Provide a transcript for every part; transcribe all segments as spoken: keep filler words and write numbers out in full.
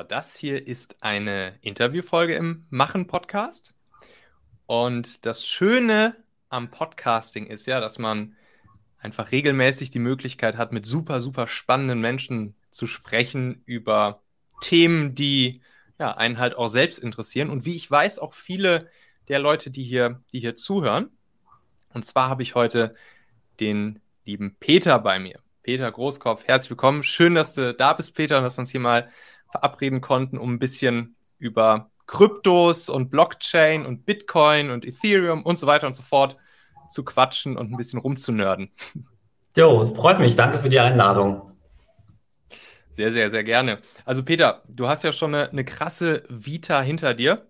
das hier ist eine Interviewfolge im Machen-Podcast. Und das Schöne am Podcasting ist ja, dass man einfach regelmäßig die Möglichkeit hat, mit super, super spannenden Menschen zu sprechen über Themen, die ja, einen halt auch selbst interessieren. Und wie ich weiß, auch viele der Leute, die hier, die hier zuhören. Und zwar habe ich heute den lieben Peter bei mir. Peter Großkopf, herzlich willkommen. Schön, dass du da bist, Peter, und dass wir uns hier mal verabreden konnten, um ein bisschen über Kryptos und Blockchain und Bitcoin und Ethereum und so weiter und so fort zu quatschen und ein bisschen rumzunörden. Jo, freut mich. Danke für die Einladung. Sehr, sehr, sehr gerne. Also Peter, du hast ja schon eine, eine krasse Vita hinter dir.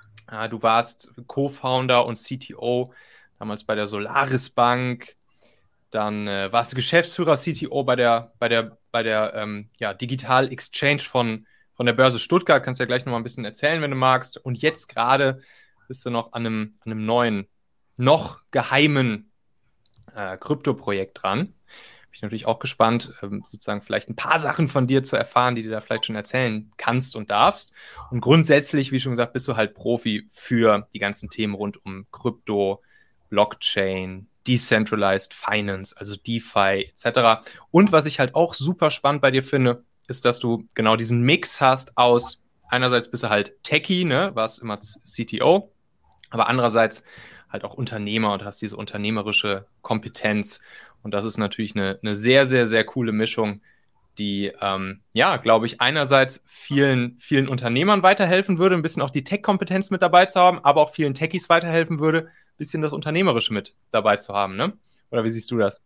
Du warst Co-Founder und C T O damals bei der Solaris Bank. Dann äh, warst du Geschäftsführer, C T O bei der, bei der, bei der ähm, ja, Digital Exchange von, von der Börse Stuttgart. Kannst du ja gleich noch mal ein bisschen erzählen, wenn du magst. Und jetzt gerade bist du noch an einem, an einem neuen, noch geheimen äh, Krypto-Projekt dran. Bin ich natürlich auch gespannt, ähm, sozusagen vielleicht ein paar Sachen von dir zu erfahren, die du da vielleicht schon erzählen kannst und darfst. Und grundsätzlich, wie schon gesagt, bist du halt Profi für die ganzen Themen rund um Krypto, Blockchain, Decentralized Finance, also DeFi et cetera. Und was ich halt auch super spannend bei dir finde, ist, dass du genau diesen Mix hast aus, einerseits bist du halt Techie, ne, warst immer C T O, aber andererseits halt auch Unternehmer und hast diese unternehmerische Kompetenz. Und das ist natürlich eine, eine sehr, sehr, sehr coole Mischung, die, ähm, ja, glaube ich, einerseits vielen, vielen Unternehmern weiterhelfen würde, ein bisschen auch die Tech-Kompetenz mit dabei zu haben, aber auch vielen Techies weiterhelfen würde, ein bisschen das Unternehmerische mit dabei zu haben, ne? Oder wie siehst du das?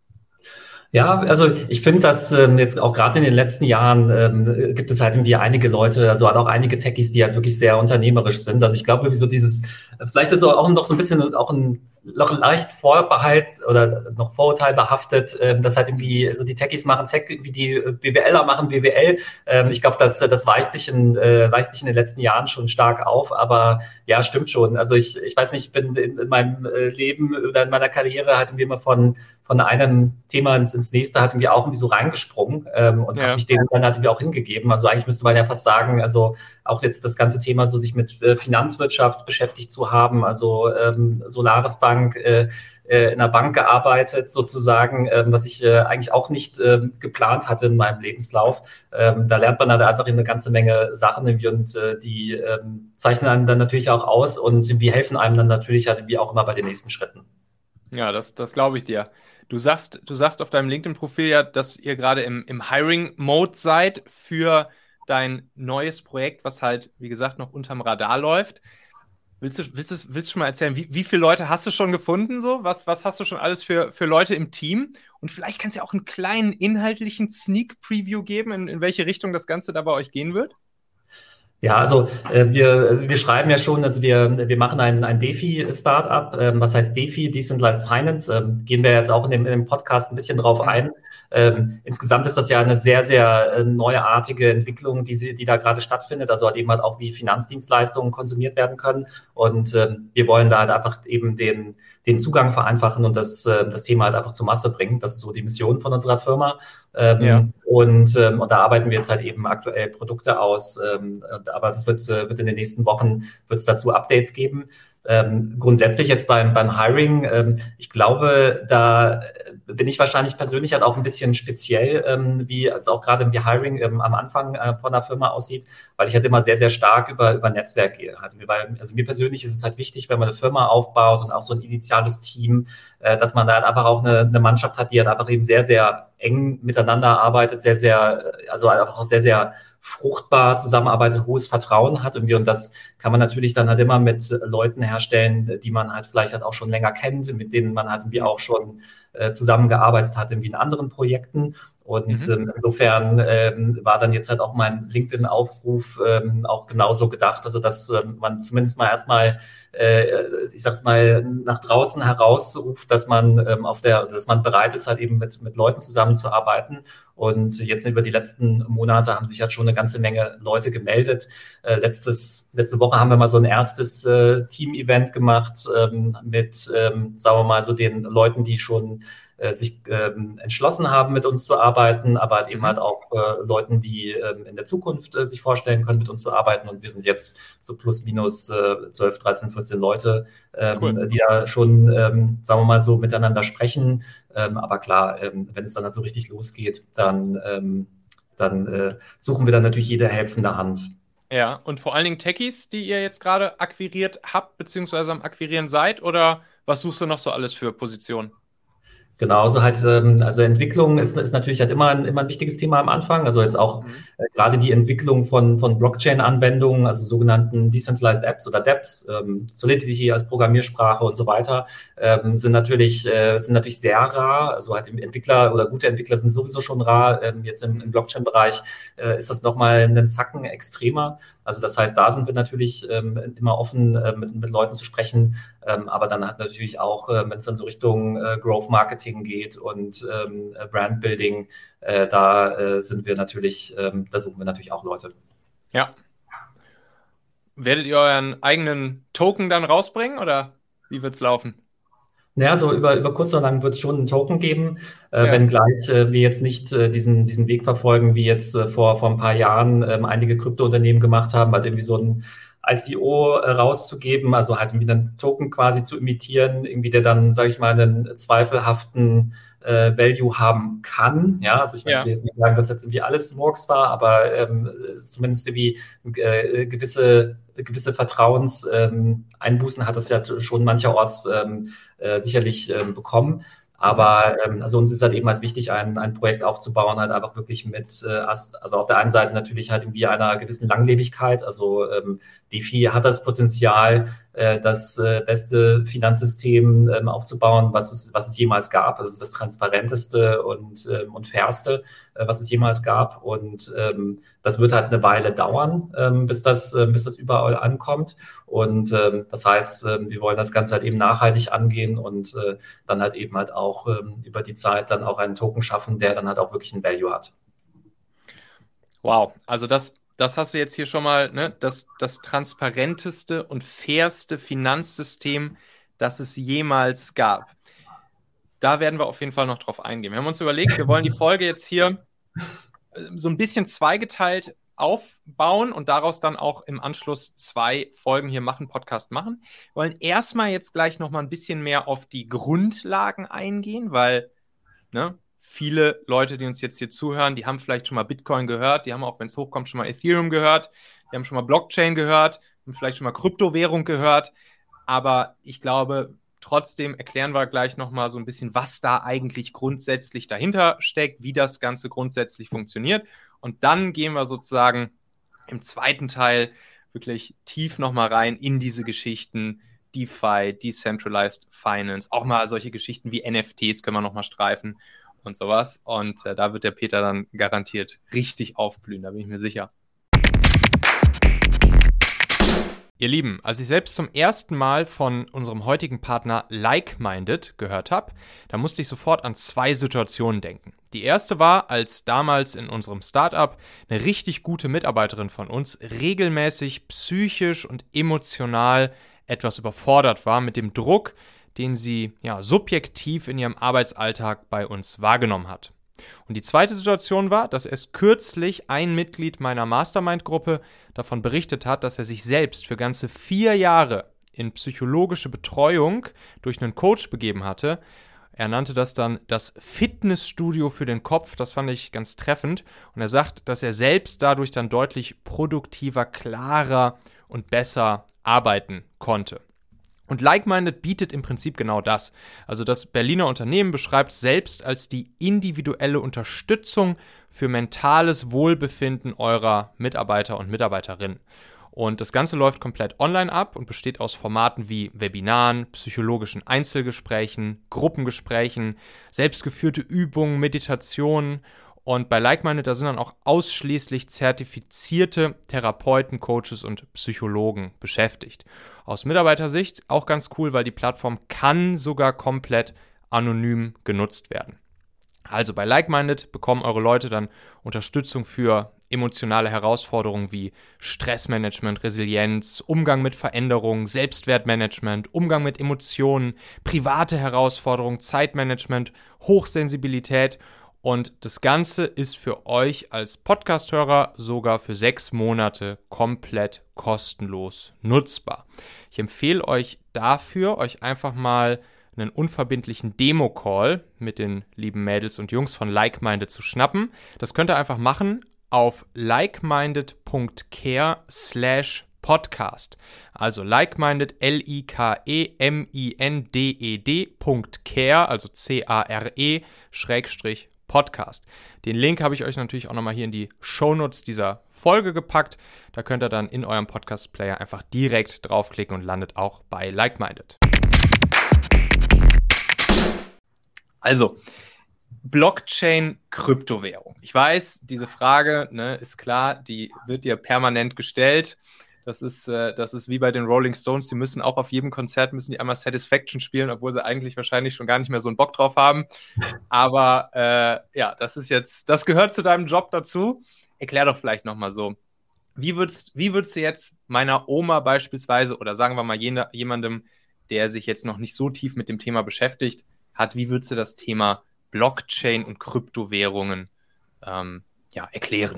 Ja, also ich finde, dass ähm, jetzt auch gerade in den letzten Jahren ähm, gibt es halt irgendwie einige Leute, also halt auch einige Techies, die halt wirklich sehr unternehmerisch sind. Also ich glaube, irgendwie so dieses, vielleicht ist auch noch so ein bisschen auch ein noch leicht Vorbehalt oder noch Vorurteil behaftet, ähm, dass halt irgendwie so die Techies machen Tech, wie die BWLer machen B W L. Ähm, ich glaube, das, das weicht sich in, äh, weicht sich in den letzten Jahren schon stark auf, aber ja, stimmt schon. Also ich, ich weiß nicht, ich bin in, in meinem Leben oder in meiner Karriere hatten wir immer von von einem Thema ins, ins nächste hatten wir auch irgendwie so reingesprungen ähm, und ja. habe mich denen dann halt irgendwie auch hingegeben. Also eigentlich müsste man ja fast sagen, also auch jetzt das ganze Thema so sich mit äh, Finanzwirtschaft beschäftigt zu haben, also ähm, Solaris Bank, äh, äh, in einer Bank gearbeitet sozusagen, ähm, was ich äh, eigentlich auch nicht ähm, geplant hatte in meinem Lebenslauf. Ähm, da lernt man halt einfach eine ganze Menge Sachen irgendwie und äh, die ähm, zeichnen einen dann natürlich auch aus und irgendwie helfen einem dann natürlich halt irgendwie auch immer bei den nächsten Schritten. Ja, das, das glaube ich dir. Du sagst, du sagst auf deinem LinkedIn-Profil ja, dass ihr gerade im, im Hiring-Mode seid für dein neues Projekt, was halt, wie gesagt, noch unterm Radar läuft. Willst du, willst du, willst du schon mal erzählen, wie, wie viele Leute hast du schon gefunden? So? Was, was hast du schon alles für, für Leute im Team? Und vielleicht kannst du ja auch einen kleinen inhaltlichen Sneak-Preview geben, in, in welche Richtung das Ganze da bei euch gehen wird? Ja, also äh, wir, wir schreiben ja schon, also wir, wir machen ein, ein DeFi-Startup. Ähm, was heißt DeFi? Decentralized Finance. Ähm, gehen wir jetzt auch in dem, in dem Podcast ein bisschen drauf ein. Ähm, insgesamt ist das ja eine sehr, sehr äh, neuartige Entwicklung, die, sie, die da gerade stattfindet. Also halt eben halt auch, wie Finanzdienstleistungen konsumiert werden können. Und ähm, wir wollen da halt einfach eben den, den Zugang vereinfachen und das, äh, das Thema halt einfach zur Masse bringen. Das ist so die Mission von unserer Firma. Ähm, ja. und, ähm, und da arbeiten wir jetzt halt eben aktuell Produkte aus. Ähm, aber das wird, äh, wird in den nächsten Wochen, wird es dazu Updates geben. Ähm, grundsätzlich jetzt beim, beim Hiring, ähm, ich glaube, da bin ich wahrscheinlich persönlich halt auch ein bisschen speziell, ähm, wie als auch gerade wie Hiring ähm, am Anfang äh, von der Firma aussieht, weil ich halt immer sehr, sehr stark über, über Netzwerk gehe. Also, weil, also mir persönlich ist es halt wichtig, wenn man eine Firma aufbaut und auch so ein initiales Team, äh, dass man da halt einfach auch eine, eine Mannschaft hat, die halt einfach eben sehr, sehr eng miteinander arbeitet, sehr, sehr, also einfach auch sehr, sehr fruchtbar zusammenarbeitet, hohes Vertrauen hat irgendwie. Und das kann man natürlich dann halt immer mit Leuten herstellen, die man halt vielleicht halt auch schon länger kennt, mit denen man halt irgendwie auch schon äh, zusammengearbeitet hat, irgendwie in anderen Projekten. Und mhm. ähm, insofern ähm, war dann jetzt halt auch mein LinkedIn-Aufruf ähm, auch genauso gedacht, also dass ähm, man zumindest mal erstmal, äh, ich sag's mal, nach draußen herausruft, dass man ähm, auf der, dass man bereit ist, halt eben mit mit Leuten zusammenzuarbeiten. Und jetzt über die letzten Monate haben sich halt schon eine ganze Menge Leute gemeldet. Äh, letztes, letzte Woche haben wir mal so ein erstes äh, Team-Event gemacht ähm, mit, ähm, sagen wir mal, so den Leuten, die schon äh, sich ähm, entschlossen haben, mit uns zu arbeiten, aber halt eben Mhm. halt auch äh, Leuten, die ähm, in der Zukunft äh, sich vorstellen können, mit uns zu arbeiten. Und wir sind jetzt so plus minus äh, zwölf, dreizehn, vierzehn Leute, ähm, Cool. die da schon, ähm, sagen wir mal so, miteinander sprechen. Ähm, aber klar, ähm, wenn es dann halt so richtig losgeht, dann, ähm, dann äh, suchen wir dann natürlich jede helfende Hand. Ja, und vor allen Dingen Techies, die ihr jetzt gerade akquiriert habt, beziehungsweise am Akquirieren seid, oder was suchst du noch so alles für Positionen? Genauso halt, ähm, also Entwicklung ist, ist natürlich halt immer ein, immer ein wichtiges Thema am Anfang. Also jetzt auch Mhm. äh, gerade die Entwicklung von, von Blockchain-Anwendungen, also sogenannten Decentralized Apps oder dApps, ähm, Solidity als Programmiersprache und so weiter, ähm, sind natürlich, äh, sind natürlich sehr rar. Also halt Entwickler oder gute Entwickler sind sowieso schon rar. Ähm, jetzt im, im Blockchain-Bereich äh, ist das nochmal einen Zacken extremer. Also das heißt, da sind wir natürlich ähm, immer offen, äh, mit, mit Leuten zu sprechen. Ähm, aber dann hat natürlich auch, äh, wenn es dann so Richtung äh, Growth Marketing geht und ähm, äh, Brand Building, äh, da äh, sind wir natürlich, ähm, da suchen wir natürlich auch Leute. Ja. Werdet ihr euren eigenen Token dann rausbringen oder wie wird's laufen? Naja, so über, über kurz oder lang wird es schon einen Token geben, äh, Ja. wenngleich äh, wir jetzt nicht äh, diesen, diesen Weg verfolgen, wie jetzt äh, vor, vor ein paar Jahren ähm, einige Kryptounternehmen gemacht haben, halt irgendwie so ein I C O äh, rauszugeben, also halt irgendwie einen Token quasi zu imitieren, irgendwie der dann, sage ich mal, einen zweifelhaften äh, Value haben kann. Ja, also ich meine, ich will Ja. jetzt nicht sagen, dass jetzt irgendwie alles Murks war, aber ähm, zumindest irgendwie äh, gewisse gewisse Vertrauenseinbußen ähm, hat es ja schon mancherorts ähm, äh, sicherlich ähm, bekommen. Mhm. Aber ähm, also uns ist halt eben halt wichtig, ein, ein Projekt aufzubauen, halt einfach wirklich mit, äh, also auf der einen Seite natürlich halt irgendwie einer gewissen Langlebigkeit. Also ähm, DeFi hat das Potenzial, äh, das äh, beste Finanzsystem ähm, aufzubauen, was es, was es jemals gab. Also das transparenteste und, ähm, und fairste, äh, was es jemals gab. Und ähm, das wird halt eine Weile dauern, ähm, bis das, äh, bis das überall ankommt. Und ähm, das heißt, äh, wir wollen das Ganze halt eben nachhaltig angehen und äh, dann halt eben halt auch ähm, über die Zeit dann auch einen Token schaffen, der dann halt auch wirklich einen Value hat. Wow, also das, das hast du jetzt hier schon mal, ne? Das, das transparenteste und fairste Finanzsystem, das es jemals gab. Da werden wir auf jeden Fall noch drauf eingehen. Wir haben uns überlegt, wir wollen die Folge jetzt hier äh, so ein bisschen zweigeteilt aufbauen und daraus dann auch im Anschluss zwei Folgen hier machen, Podcast machen. Wir wollen erstmal jetzt gleich noch mal ein bisschen mehr auf die Grundlagen eingehen, weil ne, viele Leute, die uns jetzt hier zuhören, die haben vielleicht schon mal Bitcoin gehört, die haben auch, wenn es hochkommt, schon mal Ethereum gehört, die haben schon mal Blockchain gehört und vielleicht schon mal Kryptowährung gehört. Aber ich glaube, trotzdem erklären wir gleich nochmal so ein bisschen, was da eigentlich grundsätzlich dahinter steckt, wie das Ganze grundsätzlich funktioniert. Und dann gehen wir sozusagen im zweiten Teil wirklich tief nochmal rein in diese Geschichten, DeFi, Decentralized Finance, auch mal solche Geschichten wie N F Ts können wir nochmal streifen und sowas. Und äh, da wird der Peter dann garantiert richtig aufblühen, da bin ich mir sicher. Ihr Lieben, als ich selbst zum ersten Mal von unserem heutigen Partner Like-Minded gehört habe, da musste ich sofort an zwei Situationen denken. Die erste war, als damals in unserem Startup eine richtig gute Mitarbeiterin von uns regelmäßig psychisch und emotional etwas überfordert war mit dem Druck, den sie ja subjektiv in ihrem Arbeitsalltag bei uns wahrgenommen hat. Und die zweite Situation war, dass erst kürzlich ein Mitglied meiner Mastermind-Gruppe davon berichtet hat, dass er sich selbst für ganze vier Jahre in psychologische Betreuung durch einen Coach begeben hatte. Er nannte das dann das Fitnessstudio für den Kopf, das fand ich ganz treffend. Und er sagt, dass er selbst dadurch dann deutlich produktiver, klarer und besser arbeiten konnte. Und Like-Minded bietet im Prinzip genau das. Also das Berliner Unternehmen beschreibt selbst als die individuelle Unterstützung für mentales Wohlbefinden eurer Mitarbeiter und Mitarbeiterinnen. Und das Ganze läuft komplett online ab und besteht aus Formaten wie Webinaren, psychologischen Einzelgesprächen, Gruppengesprächen, selbstgeführte Übungen, Meditationen. Und bei Like-Minded, da sind dann auch ausschließlich zertifizierte Therapeuten, Coaches und Psychologen beschäftigt. Aus Mitarbeitersicht auch ganz cool, weil die Plattform kann sogar komplett anonym genutzt werden. Also bei Like-Minded bekommen eure Leute dann Unterstützung für emotionale Herausforderungen wie Stressmanagement, Resilienz, Umgang mit Veränderungen, Selbstwertmanagement, Umgang mit Emotionen, private Herausforderungen, Zeitmanagement, Hochsensibilität. Und das Ganze ist für euch als Podcast-Hörer sogar für sechs Monate komplett kostenlos nutzbar. Ich empfehle euch dafür, euch einfach mal einen unverbindlichen Demo-Call mit den lieben Mädels und Jungs von Like-Minded zu schnappen. Das könnt ihr einfach machen auf likeminded.care slash podcast. Also Likeminded, L-I-K-E-M-I-N-D-E-D Punkt care, also C-A-R-E, Schrägstrich Podcast. Den Link habe ich euch natürlich auch nochmal hier in die Shownotes dieser Folge gepackt. Da könnt ihr dann in eurem Podcast-Player einfach direkt draufklicken und landet auch bei Like-Minded. Also, Blockchain, Kryptowährung. Ich weiß, diese Frage, ne, ist klar, die wird dir permanent gestellt. Das ist, äh, das ist wie bei den Rolling Stones, die müssen auch auf jedem Konzert müssen die einmal Satisfaction spielen, obwohl sie eigentlich wahrscheinlich schon gar nicht mehr so einen Bock drauf haben. Aber äh, ja, das ist jetzt, das gehört zu deinem Job dazu. Erklär doch vielleicht nochmal so, wie würdest, wie würdest du jetzt meiner Oma beispielsweise oder sagen wir mal jene, jemandem, der sich jetzt noch nicht so tief mit dem Thema beschäftigt hat, wie würdest du das Thema Blockchain und Kryptowährungen ähm, ja, erklären?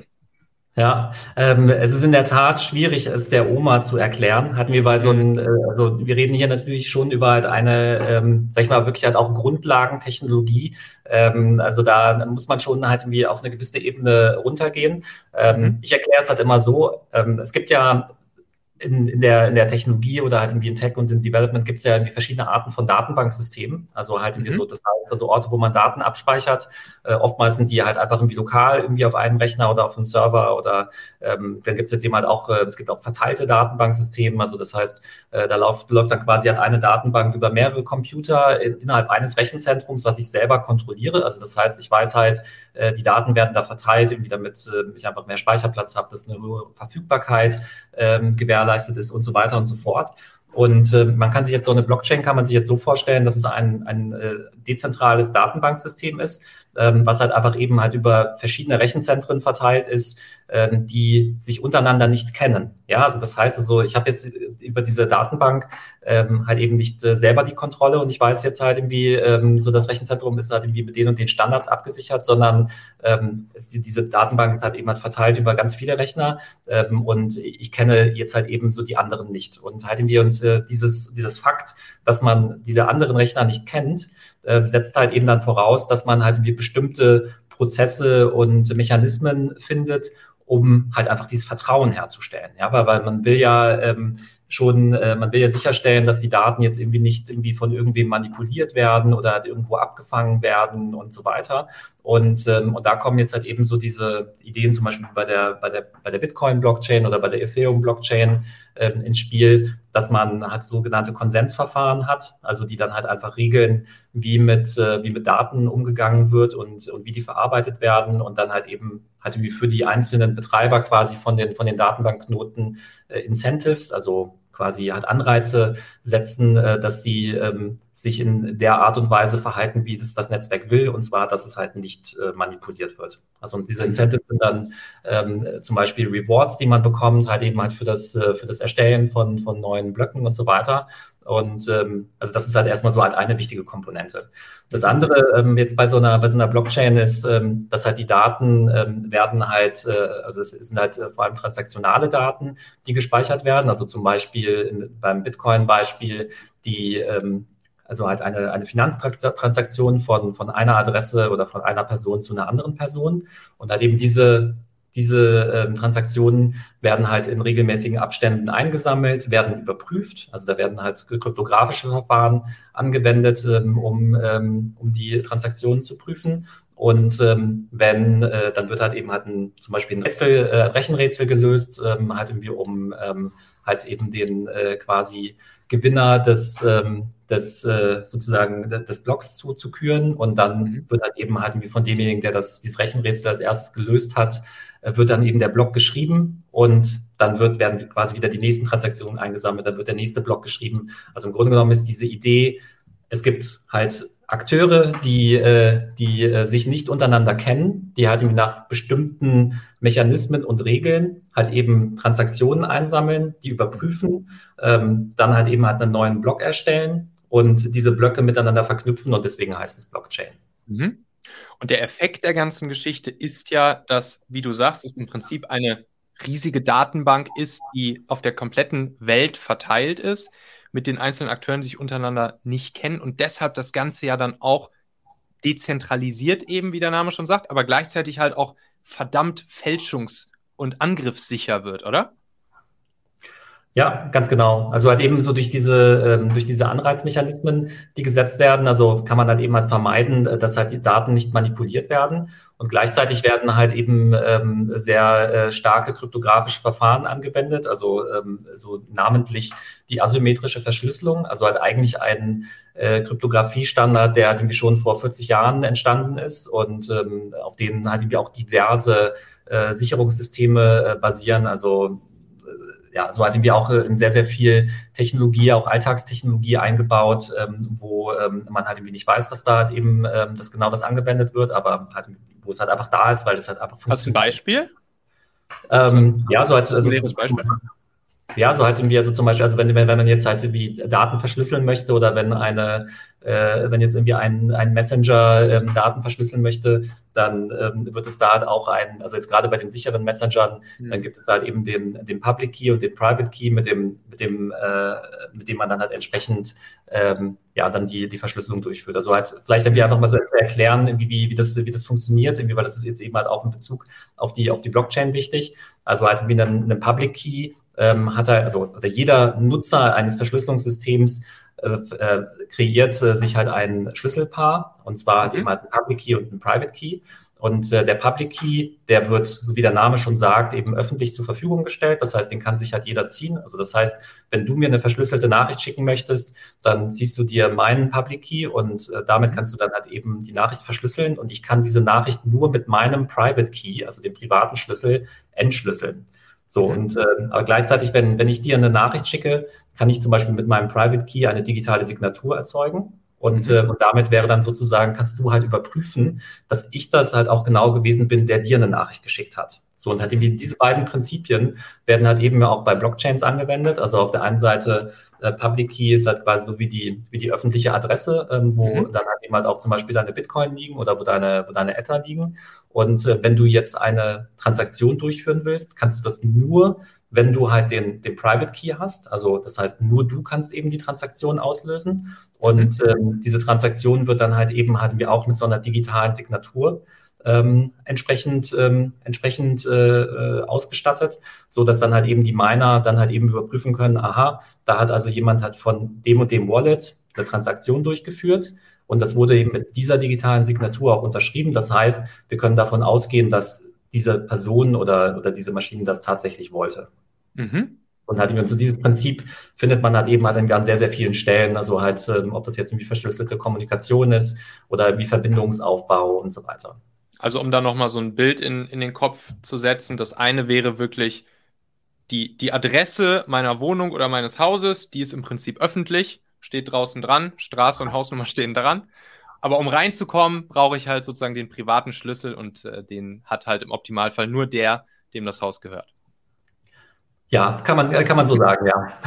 Ja, ähm, es ist in der Tat schwierig, es der Oma zu erklären. Hatten wir bei so einem, äh, also wir reden hier natürlich schon über halt eine, ähm, sag ich mal, wirklich halt auch Grundlagentechnologie. Ähm, also da muss man schon halt irgendwie auf eine gewisse Ebene runtergehen. Ähm, mhm. Ich erkläre es halt immer so, ähm, es gibt ja In, in, der, in der Technologie oder halt irgendwie im Tech und im Development gibt es ja irgendwie verschiedene Arten von Datenbanksystemen. Also halt irgendwie mhm. so, das heißt also Orte, wo man Daten abspeichert. Äh, oftmals sind die halt einfach irgendwie lokal irgendwie auf einem Rechner oder auf einem Server oder ähm, dann gibt es jetzt eben halt auch, äh, es gibt auch verteilte Datenbanksysteme. Also das heißt, äh, da läuft, läuft dann quasi halt eine Datenbank über mehrere Computer in, innerhalb eines Rechenzentrums, was ich selber kontrolliere. Also das heißt, ich weiß halt, äh, die Daten werden da verteilt, irgendwie damit äh, ich einfach mehr Speicherplatz habe, dass eine hohe Verfügbarkeit ähm, gewährleistet leistet ist und so weiter und so fort. Und äh, man kann sich jetzt so eine Blockchain, kann man sich jetzt so vorstellen, dass es ein, ein äh, dezentrales Datenbanksystem ist, ähm, was halt einfach eben halt über verschiedene Rechenzentren verteilt ist, ähm, die sich untereinander nicht kennen. Ja, also das heißt also, ich habe jetzt über diese Datenbank ähm, halt eben nicht äh, selber die Kontrolle und ich weiß jetzt halt irgendwie, ähm, so das Rechenzentrum ist halt irgendwie mit den und den Standards abgesichert, sondern ähm, es, diese Datenbank ist halt eben halt verteilt über ganz viele Rechner ähm, und ich kenne jetzt halt eben so die anderen nicht. Und halt irgendwie und äh, dieses, dieses Fakt, dass man diese anderen Rechner nicht kennt, äh, setzt halt eben dann voraus, dass man halt irgendwie bestimmte Prozesse und Mechanismen findet, um halt einfach dieses Vertrauen herzustellen. Ja, weil, weil man will ja ähm, schon, äh, man will ja sicherstellen, dass die Daten jetzt irgendwie nicht irgendwie von irgendwem manipuliert werden oder halt irgendwo abgefangen werden und so weiter. Und, ähm, und da kommen jetzt halt eben so diese Ideen zum Beispiel bei der, bei der, bei der Bitcoin-Blockchain oder bei der Ethereum-Blockchain ähm, ins Spiel, dass man halt sogenannte Konsensverfahren hat, also die dann halt einfach regeln, wie mit, äh, wie mit Daten umgegangen wird und, und wie die verarbeitet werden und dann halt eben halt irgendwie für die einzelnen Betreiber quasi von den, von den Datenbankknoten äh, Incentives, also quasi halt Anreize setzen, äh, dass die ähm, sich in der Art und Weise verhalten, wie das das Netzwerk will, und zwar, dass es halt nicht äh, manipuliert wird. Also und diese Incentives sind dann ähm, zum Beispiel Rewards, die man bekommt, halt eben halt für das, äh, für das Erstellen von, von neuen Blöcken und so weiter. Und ähm, also das ist halt erstmal so halt eine wichtige Komponente. Das andere ähm, jetzt bei so einer bei so einer Blockchain ist, ähm, dass halt die Daten ähm, werden halt, äh, also es sind halt äh, vor allem transaktionale Daten, die gespeichert werden. Also zum Beispiel in, beim Bitcoin-Beispiel die ähm, also halt eine, eine Finanztransaktion von, von einer Adresse oder von einer Person zu einer anderen Person. Und halt eben diese Diese ähm, Transaktionen werden halt in regelmäßigen Abständen eingesammelt, werden überprüft. Also da werden halt kryptografische Verfahren angewendet, ähm, um, ähm, um die Transaktionen zu prüfen. Und ähm, wenn, äh, dann wird halt eben halt ein, zum Beispiel ein Rätsel, äh, Rechenrätsel gelöst, ähm, halt irgendwie um ähm, halt eben den äh, quasi Gewinner des, ähm, des äh, sozusagen des Blocks zuzuküren. Und dann mhm. wird halt eben halt irgendwie von demjenigen, der das dieses Rechenrätsel als erstes gelöst hat, wird dann eben der Block geschrieben und dann wird, werden quasi wieder die nächsten Transaktionen eingesammelt, dann wird der nächste Block geschrieben. Also im Grunde genommen ist diese Idee, es gibt halt Akteure, die, äh, die äh, sich nicht untereinander kennen, die halt nach bestimmten Mechanismen und Regeln halt eben Transaktionen einsammeln, die überprüfen, ähm, dann halt eben halt einen neuen Block erstellen und diese Blöcke miteinander verknüpfen und deswegen heißt es Blockchain. Mhm. Und der Effekt der ganzen Geschichte ist ja, dass, wie du sagst, es im Prinzip eine riesige Datenbank ist, die auf der kompletten Welt verteilt ist, mit den einzelnen Akteuren, die sich untereinander nicht kennen und deshalb das Ganze ja dann auch dezentralisiert eben, wie der Name schon sagt, aber gleichzeitig halt auch verdammt fälschungs- und angriffssicher wird, oder? Ja, ganz genau. Also halt eben so durch diese, ähm, durch diese Anreizmechanismen, die gesetzt werden, also kann man halt eben halt vermeiden, dass halt die Daten nicht manipuliert werden. Und gleichzeitig werden halt eben ähm, sehr äh, starke kryptografische Verfahren angewendet, also ähm, so namentlich die asymmetrische Verschlüsselung, also halt eigentlich ein äh, Kryptografiestandard, der irgendwie schon vor vierzig Jahren entstanden ist und ähm, auf dem halt irgendwie auch diverse äh, Sicherungssysteme äh, basieren, also ja, so hatten wir auch in sehr, sehr viel Technologie, auch Alltagstechnologie eingebaut, ähm, wo ähm, man halt irgendwie nicht weiß, dass da halt eben ähm, dass genau das angewendet wird, aber halt, wo es halt einfach da ist, weil es halt einfach funktioniert. Hast du ein Beispiel? Ähm, ja, so halt, also, Beispiel? Ja, so halt irgendwie, also zum Beispiel, also wenn, wenn man jetzt halt irgendwie Daten verschlüsseln möchte oder wenn eine, äh, wenn jetzt irgendwie ein, ein Messenger ähm, Daten verschlüsseln möchte, dann ähm, wird es da halt auch ein, also jetzt gerade bei den sicheren Messengern, mhm. dann gibt es halt eben den, den Public Key und den Private Key, mit dem, mit dem, äh, mit dem man dann halt entsprechend ähm, ja dann die, die Verschlüsselung durchführt. Also halt vielleicht irgendwie einfach mal so zu erklären, wie, wie, wie das, wie das funktioniert, irgendwie, weil das ist jetzt eben halt auch in Bezug auf die, auf die Blockchain wichtig. Also halt wie einen, einen Public Key ähm, hat er, also oder jeder Nutzer eines Verschlüsselungssystems äh, äh, kreiert äh, sich halt ein Schlüsselpaar, und zwar hat mhm. eben halt ein Public Key und ein Private Key. Und äh, der Public Key, der wird, so wie der Name schon sagt, eben öffentlich zur Verfügung gestellt. Das heißt, den kann sich halt jeder ziehen. Also das heißt, wenn du mir eine verschlüsselte Nachricht schicken möchtest, dann ziehst du dir meinen Public Key und äh, damit kannst du dann halt eben die Nachricht verschlüsseln. Und ich kann diese Nachricht nur mit meinem Private Key, also dem privaten Schlüssel, entschlüsseln. So, und äh, aber gleichzeitig, wenn, wenn ich dir eine Nachricht schicke, kann ich zum Beispiel mit meinem Private Key eine digitale Signatur erzeugen. Und, mhm. äh, und damit wäre dann sozusagen, kannst du halt überprüfen, dass ich das halt auch genau gewesen bin, der dir eine Nachricht geschickt hat. So, und halt eben diese beiden Prinzipien werden halt eben auch bei Blockchains angewendet. Also auf der einen Seite äh, Public Key ist halt quasi so wie die, wie die öffentliche Adresse, ähm, wo mhm. dann halt eben halt auch zum Beispiel deine Bitcoin liegen oder wo deine, wo deine Ether liegen. Und äh, wenn du jetzt eine Transaktion durchführen willst, kannst du das nur, wenn du halt den, den Private Key hast. Also das heißt, nur du kannst eben die Transaktion auslösen. Und mhm. ähm, diese Transaktion wird dann halt eben, hatten wir auch mit so einer digitalen Signatur ähm, entsprechend, ähm, entsprechend äh, ausgestattet, so dass dann halt eben die Miner dann halt eben überprüfen können, aha, da hat also jemand halt von dem und dem Wallet eine Transaktion durchgeführt. Und das wurde eben mit dieser digitalen Signatur auch unterschrieben. Das heißt, wir können davon ausgehen, dass diese Person oder, oder diese Maschine das tatsächlich wollte. Mhm. Und halt eben so dieses Prinzip findet man halt eben halt an sehr, sehr vielen Stellen. Also halt, ähm, ob das jetzt irgendwie verschlüsselte Kommunikation ist oder wie Verbindungsaufbau und so weiter. Also um da nochmal so ein Bild in, in den Kopf zu setzen, das eine wäre wirklich die, die Adresse meiner Wohnung oder meines Hauses, die ist im Prinzip öffentlich, steht draußen dran, Straße und Hausnummer stehen dran. Aber um reinzukommen, brauche ich halt sozusagen den privaten Schlüssel und äh, den hat halt im Optimalfall nur der, dem das Haus gehört. Ja, kann man, kann man so sagen, ja.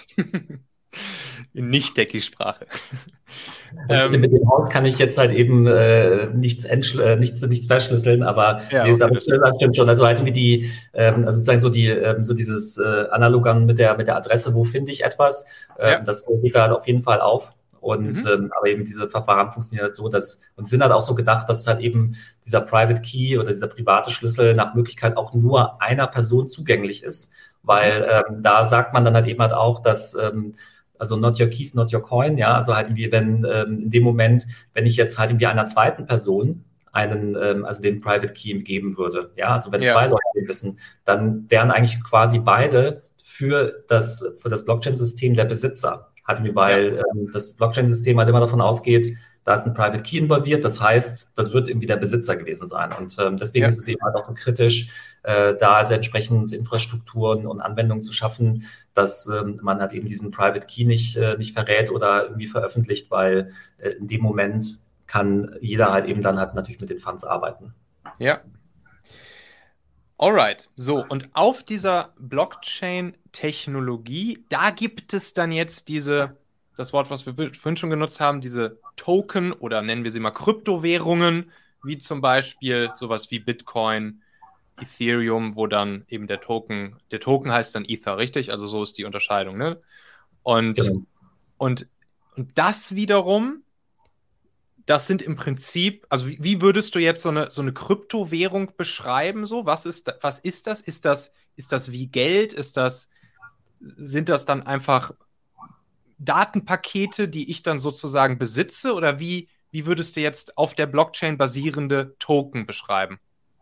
In Nicht-Techie-Sprache. Ähm, mit dem Haus kann ich jetzt halt eben äh, nichts, äh, nichts, nichts verschlüsseln, aber ja, nee, okay, das stimmt, stimmt schon. Also halt wie die, ähm, also sozusagen so die, ähm, so dieses äh, Analogan mit der mit der Adresse, wo finde ich etwas, äh, ja. Das geht da halt auf jeden Fall auf. Und mhm. ähm, aber eben diese Verfahren funktionieren halt so, dass und sind halt auch so gedacht, dass halt eben dieser Private Key oder dieser private Schlüssel nach Möglichkeit auch nur einer Person zugänglich ist, weil ähm, da sagt man dann halt eben halt auch, dass ähm, also not your keys, not your coin, ja, also halt irgendwie, wenn ähm, in dem Moment, wenn ich jetzt halt irgendwie einer zweiten Person einen, ähm, also den Private Key geben würde, ja, also wenn ja. zwei Leute den wissen, dann wären eigentlich quasi beide für das, für das Blockchain-System der Besitzer. Hatten wir, weil ja. ähm, das Blockchain-System halt immer davon ausgeht, da ist ein Private Key involviert, das heißt, das wird irgendwie der Besitzer gewesen sein. Und ähm, deswegen Ja. ist es eben halt auch so kritisch, äh, da halt entsprechend Infrastrukturen und Anwendungen zu schaffen, dass ähm, man halt eben diesen Private Key nicht, äh, nicht verrät oder irgendwie veröffentlicht, weil äh, in dem Moment kann jeder halt eben dann halt natürlich mit den Funds arbeiten. Ja. Alright, so, und auf dieser Blockchain-Technologie, da gibt es dann jetzt diese, das Wort, was wir vorhin schon genutzt haben, diese Token oder nennen wir sie mal Kryptowährungen, wie zum Beispiel sowas wie Bitcoin, Ethereum, wo dann eben der Token, der Token heißt dann Ether, richtig? Also so ist die Unterscheidung, ne? Und, Genau. und, und das wiederum, das sind im Prinzip, also wie, wie würdest du jetzt so eine, so eine Kryptowährung beschreiben? So? Was ist, was ist das? Ist das, ist das wie Geld? Ist das, sind das dann einfach Datenpakete, die ich dann sozusagen besitze? Oder wie, wie würdest du jetzt auf der Blockchain basierende Token beschreiben?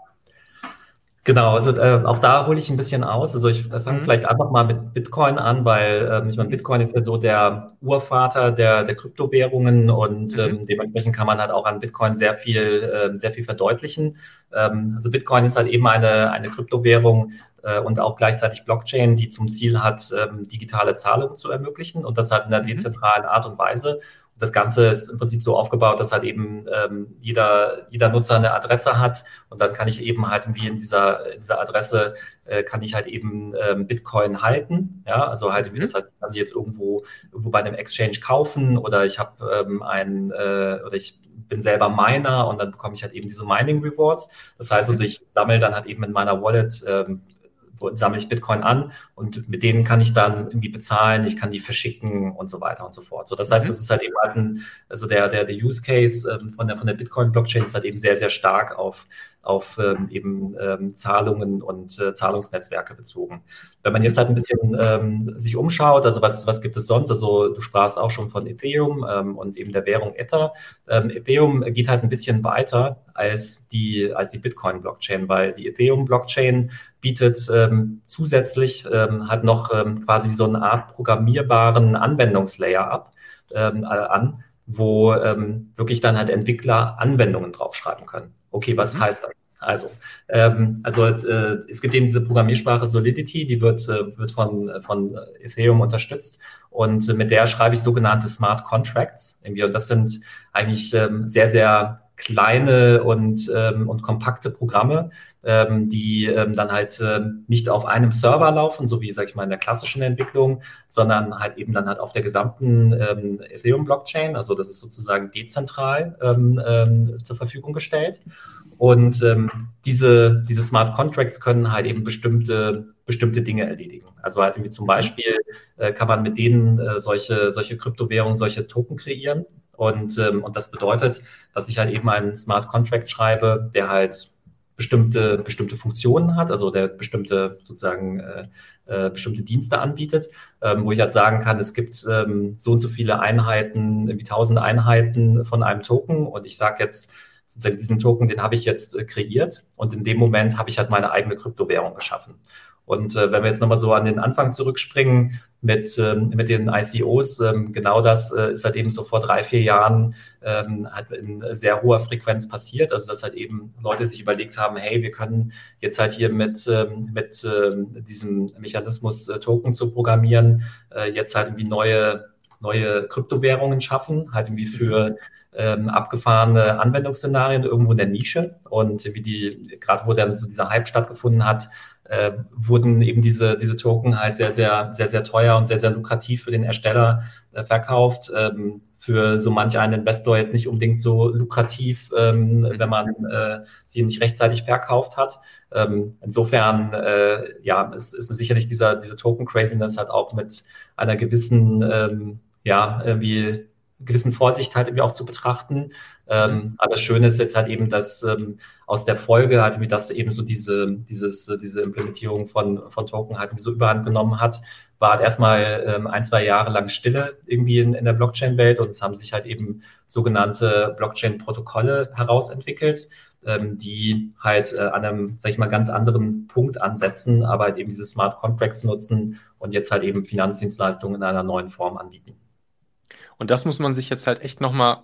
Genau, also äh, auch da hole ich ein bisschen aus. Also ich äh, fange Mhm. vielleicht einfach mal mit Bitcoin an, weil ähm, ich meine, Bitcoin ist ja so der Urvater der, der Kryptowährungen und Mhm. ähm, dementsprechend kann man halt auch an Bitcoin sehr viel, äh, sehr viel verdeutlichen. Ähm, also Bitcoin ist halt eben eine, eine Kryptowährung äh, und auch gleichzeitig Blockchain, die zum Ziel hat, ähm, digitale Zahlungen zu ermöglichen und das halt in einer Mhm. dezentralen Art und Weise. Das Ganze ist im Prinzip so aufgebaut, dass halt eben ähm, jeder, jeder Nutzer eine Adresse hat und dann kann ich eben halt irgendwie in dieser, in dieser Adresse äh, kann ich halt eben ähm, Bitcoin halten. Ja, also halt, Mhm. das heißt, ich kann die jetzt irgendwo, irgendwo bei einem Exchange kaufen oder ich habe ähm, ein äh, oder ich bin selber Miner und dann bekomme ich halt eben diese Mining Rewards. Das heißt also, ich sammle dann halt eben in meiner Wallet ähm, sammle ich Bitcoin an und mit denen kann ich dann irgendwie bezahlen, ich kann die verschicken und so weiter und so fort. So, das heißt, Mhm. es ist halt eben halt ein, also der, der, der Use Case ähm, von der, von der Bitcoin-Blockchain ist halt eben sehr, sehr stark auf, auf ähm, eben ähm, Zahlungen und äh, Zahlungsnetzwerke bezogen. Wenn man jetzt halt ein bisschen ähm, sich umschaut, also was, was gibt es sonst? Also du sprachst auch schon von Ethereum ähm, und eben der Währung Ether. Ähm, Ethereum geht halt ein bisschen weiter als die, als die Bitcoin-Blockchain, weil die Ethereum-Blockchain bietet ähm, zusätzlich ähm, halt noch ähm, quasi wie so eine Art programmierbaren Anwendungslayer ab, ähm, äh, an, wo ähm, wirklich dann halt Entwickler Anwendungen draufschreiben können. Okay, was Mhm. heißt das? Also, ähm, also äh, es gibt eben diese Programmiersprache Solidity, die wird, äh, wird von, von Ethereum unterstützt und äh, mit der schreibe ich sogenannte Smart Contracts. Irgendwie. Und das sind eigentlich ähm, sehr, sehr kleine und, ähm, und kompakte Programme, ähm, die ähm, dann halt ähm, nicht auf einem Server laufen, so wie, sag ich mal, in der klassischen Entwicklung, sondern halt eben dann halt auf der gesamten ähm, Ethereum-Blockchain. Also das ist sozusagen dezentral ähm, ähm, zur Verfügung gestellt. Und ähm, diese, diese Smart Contracts können halt eben bestimmte, bestimmte Dinge erledigen. Also halt irgendwie zum Beispiel äh, kann man mit denen äh, solche, solche Kryptowährungen, solche Token kreieren. Und, ähm, und das bedeutet, dass ich halt eben einen Smart Contract schreibe, der halt bestimmte, bestimmte Funktionen hat, also der bestimmte sozusagen äh, äh, bestimmte Dienste anbietet, ähm, wo ich halt sagen kann, es gibt ähm, so und so viele Einheiten, irgendwie tausend Einheiten von einem Token und ich sage jetzt, sozusagen diesen Token, den habe ich jetzt äh, kreiert und in dem Moment habe ich halt meine eigene Kryptowährung geschaffen. Und äh, wenn wir jetzt nochmal so an den Anfang zurückspringen mit, ähm, mit den I C Os, ähm, genau das äh, ist halt eben so vor drei, vier Jahren ähm, halt in sehr hoher Frequenz passiert. Also dass halt eben Leute sich überlegt haben, hey, wir können jetzt halt hier mit, ähm, mit ähm, diesem Mechanismus äh, Token zu programmieren, äh, jetzt halt irgendwie neue, neue Kryptowährungen schaffen, halt irgendwie für ähm, abgefahrene Anwendungsszenarien irgendwo in der Nische. Und wie die, gerade wo dann so dieser Hype stattgefunden hat, äh, wurden eben diese, diese Token halt sehr, sehr, sehr, sehr teuer und sehr, sehr lukrativ für den Ersteller äh, verkauft. Ähm, für so manch einen Investor jetzt nicht unbedingt so lukrativ, ähm, mhm. wenn man äh, sie nicht rechtzeitig verkauft hat. Ähm, insofern, äh, ja, es ist sicherlich dieser, diese Token-Craziness halt auch mit einer gewissen, ähm, ja, irgendwie gewissen Vorsicht halt irgendwie auch zu betrachten. Ähm, aber das Schöne ist jetzt halt eben, dass ähm, aus der Folge halt irgendwie, dass eben so diese, dieses, diese Implementierung von, von Token halt irgendwie so überhand genommen hat, war halt erstmal ähm, ein, zwei Jahre lang Stille irgendwie in, in der Blockchain-Welt und es haben sich halt eben sogenannte Blockchain-Protokolle herausentwickelt, ähm, die halt äh, an einem, sag ich mal, ganz anderen Punkt ansetzen, aber halt eben diese Smart Contracts nutzen und jetzt halt eben Finanzdienstleistungen in einer neuen Form anbieten. Und das muss man sich jetzt halt echt nochmal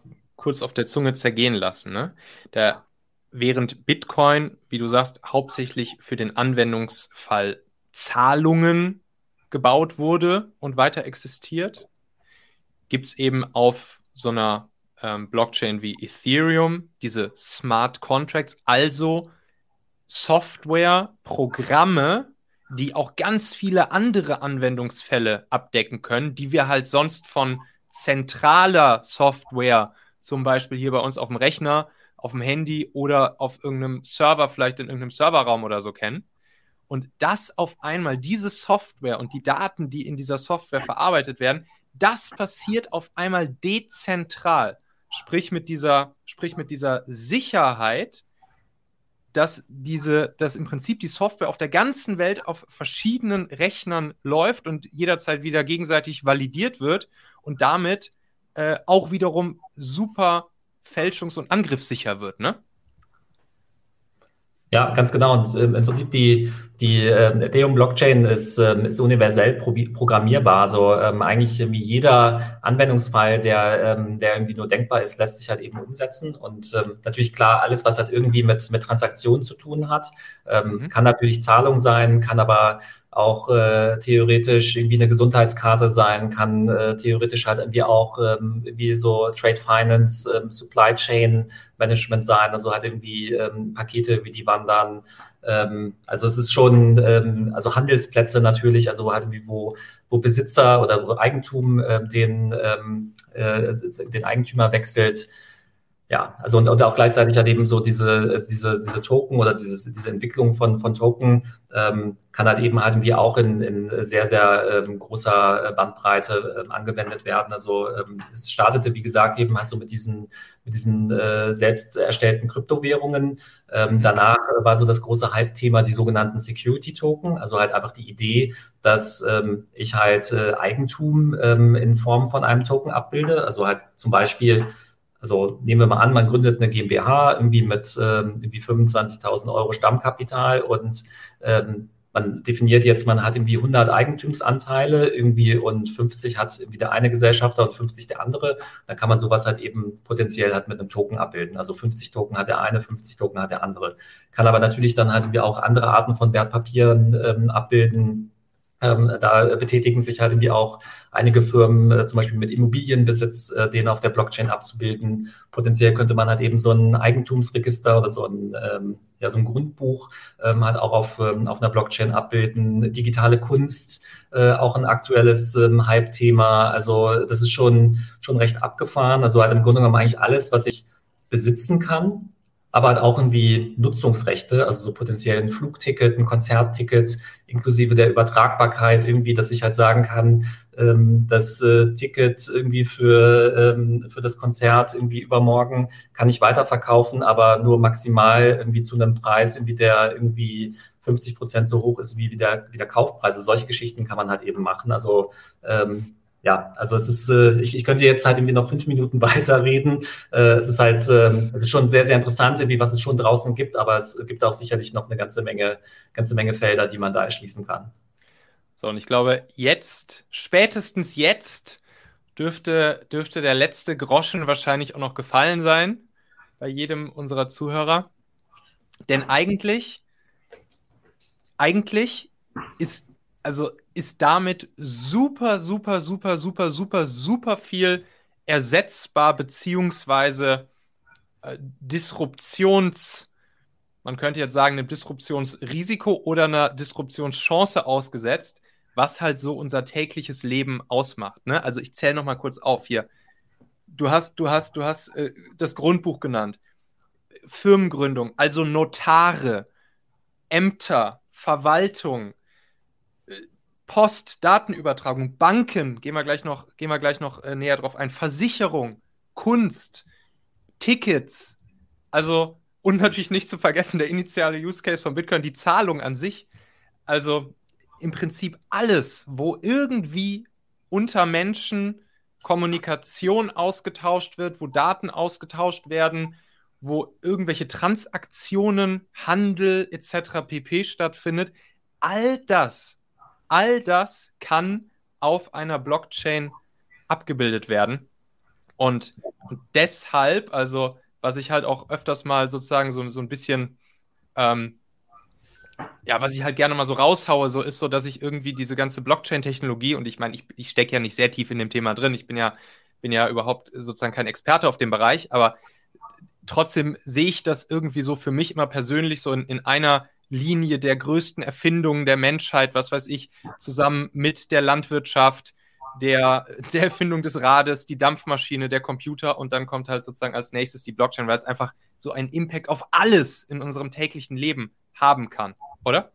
kurz auf der Zunge zergehen lassen. Ne? Der, während Bitcoin, wie du sagst, hauptsächlich für den Anwendungsfall Zahlungen gebaut wurde und weiter existiert, gibt es eben auf so einer ähm, Blockchain wie Ethereum diese Smart Contracts, also Software, Programme, die auch ganz viele andere Anwendungsfälle abdecken können, die wir halt sonst von zentraler Software, zum Beispiel hier bei uns auf dem Rechner, auf dem Handy oder auf irgendeinem Server, vielleicht in irgendeinem Serverraum oder so kennen. Und das auf einmal, diese Software und die Daten, die in dieser Software verarbeitet werden, das passiert auf einmal dezentral. Sprich mit dieser, sprich mit dieser Sicherheit, dass diese, dass im Prinzip die Software auf der ganzen Welt auf verschiedenen Rechnern läuft und jederzeit wieder gegenseitig validiert wird und damit äh, auch wiederum super fälschungs- und angriffssicher wird, ne? Ja, ganz genau. Und ähm, im Prinzip die, die ähm, Ethereum-Blockchain ist, ähm, ist universell pro programmierbar. Also ähm, eigentlich wie jeder Anwendungsfall, der, ähm, der irgendwie nur denkbar ist, lässt sich halt eben umsetzen. Und ähm, natürlich klar, alles, was halt irgendwie mit, mit Transaktionen zu tun hat, ähm, mhm. kann natürlich Zahlung sein, kann aber auch äh, theoretisch irgendwie eine Gesundheitskarte sein, kann äh, theoretisch halt irgendwie auch ähm, wie so Trade Finance, ähm, Supply Chain Management sein, also halt irgendwie ähm, Pakete, wie die wandern. Ähm, also es ist schon, ähm, also Handelsplätze natürlich, also halt irgendwie, wo, wo Besitzer oder wo Eigentum äh, den, ähm, äh, den Eigentümer wechselt. Ja, also und, und auch gleichzeitig halt eben so diese, diese, diese Token oder diese, diese Entwicklung von, von Token ähm, kann halt eben halt irgendwie auch in, in sehr, sehr ähm, großer Bandbreite ähm, angewendet werden. Also ähm, es startete, wie gesagt, eben halt so mit diesen, mit diesen äh, selbst erstellten Kryptowährungen. Ähm, danach war so das große Hype-Thema die sogenannten Security-Token, also halt einfach die Idee, dass ähm, ich halt äh, Eigentum ähm, in Form von einem Token abbilde. Also halt zum Beispiel Also nehmen wir mal an, man gründet eine GmbH irgendwie mit ähm, irgendwie fünfundzwanzigtausend Euro Stammkapital und ähm, man definiert jetzt, man hat irgendwie hundert Eigentumsanteile irgendwie und fünfzig hat irgendwie der eine Gesellschafter und fünfzig der andere. Dann kann man sowas halt eben potenziell halt mit einem Token abbilden. Also fünfzig Token hat der eine, fünfzig Token hat der andere. Kann aber natürlich dann halt irgendwie auch andere Arten von Wertpapieren ähm, abbilden. Ähm, da betätigen sich halt irgendwie auch einige Firmen, äh, zum Beispiel mit Immobilienbesitz, äh, den auf der Blockchain abzubilden. Potenziell könnte man halt eben so ein Eigentumsregister oder so ein, ähm, ja, so ein Grundbuch ähm, halt auch auf, ähm, auf einer Blockchain abbilden. Digitale Kunst, äh, auch ein aktuelles ähm, Hype-Thema. Also das ist schon, schon recht abgefahren. Also halt im Grunde genommen eigentlich alles, was ich besitzen kann, aber halt auch irgendwie Nutzungsrechte, also so potenziell ein Flugticket, ein Konzertticket, inklusive der Übertragbarkeit irgendwie, dass ich halt sagen kann, ähm, das äh, Ticket irgendwie für, ähm, für das Konzert irgendwie übermorgen kann ich weiterverkaufen, aber nur maximal irgendwie zu einem Preis, irgendwie der irgendwie fünfzig Prozent so hoch ist wie der, wie der Kaufpreis. Also solche Geschichten kann man halt eben machen. Also ähm, ja, also es ist, äh, ich, ich könnte jetzt halt irgendwie noch fünf Minuten weiterreden. Äh, es ist halt, äh, es ist schon sehr, sehr interessant, irgendwie, was es schon draußen gibt, aber es gibt auch sicherlich noch eine ganze Menge, ganze Menge Felder, die man da erschließen kann. So, und ich glaube, jetzt, spätestens jetzt, dürfte, dürfte der letzte Groschen wahrscheinlich auch noch gefallen sein bei jedem unserer Zuhörer. Denn eigentlich, eigentlich ist, also ist damit super, super, super, super, super, super viel ersetzbar, beziehungsweise äh, Disruptions, man könnte jetzt sagen, einem Disruptionsrisiko oder einer Disruptionschance ausgesetzt, was halt so unser tägliches Leben ausmacht. Ne? Also ich zähle noch mal kurz auf hier. Du hast, du hast, du hast äh, das Grundbuch genannt. Firmengründung, also Notare, Ämter, Verwaltung, Post, Datenübertragung, Banken, gehen wir gleich noch, gehen wir gleich noch äh, näher drauf ein, Versicherung, Kunst, Tickets, also und natürlich nicht zu vergessen der initiale Use Case von Bitcoin, die Zahlung an sich. Also im Prinzip alles, wo irgendwie unter Menschen Kommunikation ausgetauscht wird, wo Daten ausgetauscht werden, wo irgendwelche Transaktionen, Handel et cetera pp. Stattfindet. All das, all das kann auf einer Blockchain abgebildet werden. Und, und deshalb, also was ich halt auch öfters mal sozusagen so, so ein bisschen, ähm, ja, was ich halt gerne mal so raushaue, so ist so, dass ich irgendwie diese ganze Blockchain-Technologie, und ich meine, ich, ich stecke ja nicht sehr tief in dem Thema drin, ich bin ja, bin ja überhaupt sozusagen kein Experte auf dem Bereich, aber trotzdem sehe ich das irgendwie so für mich immer persönlich so in, in einer Linie der größten Erfindungen der Menschheit, was weiß ich, zusammen mit der Landwirtschaft, der, der Erfindung des Rades, die Dampfmaschine, der Computer, und dann kommt halt sozusagen als nächstes die Blockchain, weil es einfach so einen Impact auf alles in unserem täglichen Leben haben kann, oder?